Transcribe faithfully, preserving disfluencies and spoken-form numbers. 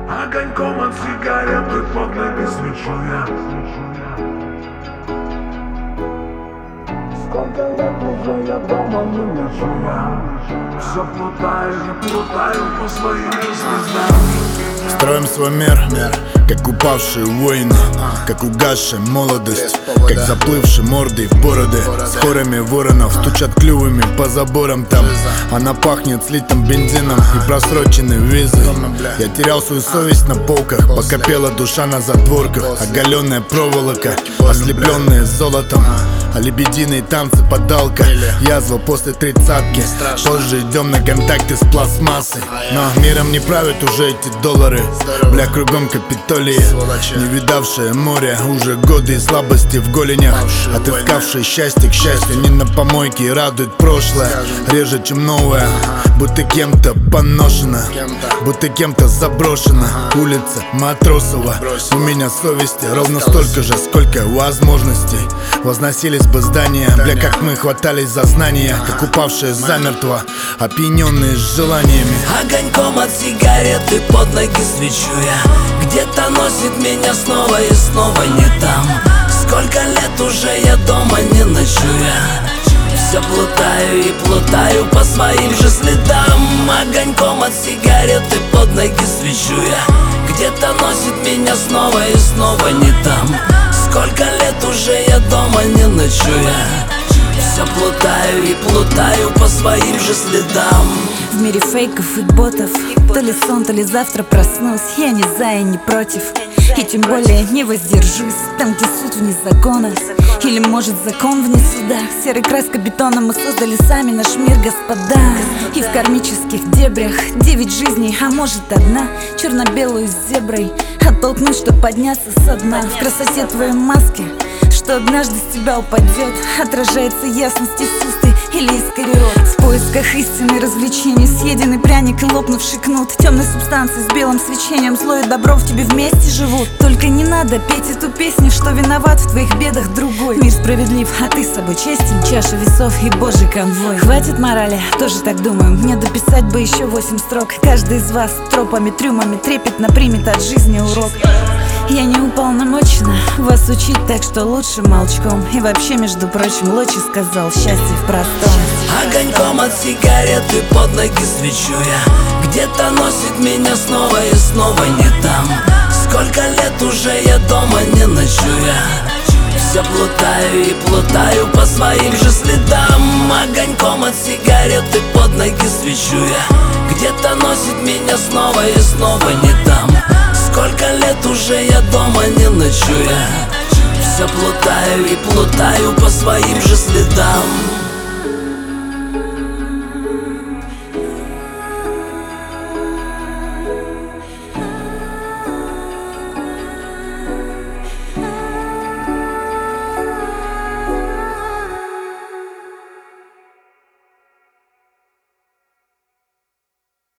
Огоньком от сигареты под ноги свечу я. Сколько лет уже я дома не ночу я. Все плутаю и плутаю по своим звездам. Строим свой мир, как упавшие воины, как угасшая молодость, как заплывшие морды в бороды. С хорами воронов стучат клювами по заборам там. Она пахнет слитым бензином и просроченной визой. Я терял свою совесть на полках, пока пела душа на затворках. Оголенная проволока, ослепленная золотом, а лебединые танцы подалка. Язва после тридцатки, позже идем на контакты с пластмассой. Но миром не правят уже эти доллары. Бля, кругом Капитолии, не видавшее море, уже годы и слабости в голенях. Отыскавшие счастье, к счастью, не на помойке и радует прошлое. Реже, чем новое, будто кем-то поношено, будто кем-то заброшена. Улица Матросова, у меня совести ровно столько же, сколько возможностей. Возносились бы здания, бля, как мы хватались за знания, как упавшие замертво, опьяненные желаниями. Огоньком от сигареты под ноги свечу я. Где-то носит меня снова и снова не там. Сколько лет уже я дома не ночую я. Все плутаю и плутаю по своим же следам. Огоньком от сигареты под ноги свечу я. Где-то носит меня снова и снова не там. Сколько лет уже я дома не ночую я. Все плутаю и плутаю по своим же следам. В мире фейков и ботов, то ли сон, то ли завтра проснусь. Я не за и не против, и тем более не воздержусь. Там, где суд вне закона, или может закон вне суда. Серой краской бетона мы создали сами наш мир, господа. И в кармических дебрях девять жизней, а может одна. Черно-белую с зеброй оттолкнуть, чтоб подняться со дна. В красоте твоей маски, что однажды с тебя упадет, отражается ясность Иисусы или искорирот. В поисках истины развлечений, съеденный пряник и лопнувший кнут. Темной субстанции с белым свечением, зло и добро в тебе вместе живут. Только не надо петь эту песню, что виноват в твоих бедах другой. Мир справедлив, а ты с собой честен, чаша весов и божий конвой. Хватит морали, тоже так думаю, мне дописать бы еще восемь строк. Каждый из вас тропами, трюмами трепетно примет от жизни урок. Я не уполномочена вас учить, так что лучше молчком. И вообще, между прочим, Лочи сказал, счастье в простом. Огоньком от сигареты под ноги свечу я. Где-то носит меня снова и снова не там. Сколько лет уже я дома не ночую я. Все плутаю и плутаю по своим же следам. Огоньком от сигареты под ноги свечу я. Где-то носит меня снова и снова не там. Сколько лет уже я дома не ночую я. Все плутаю и плутаю по своим же следам.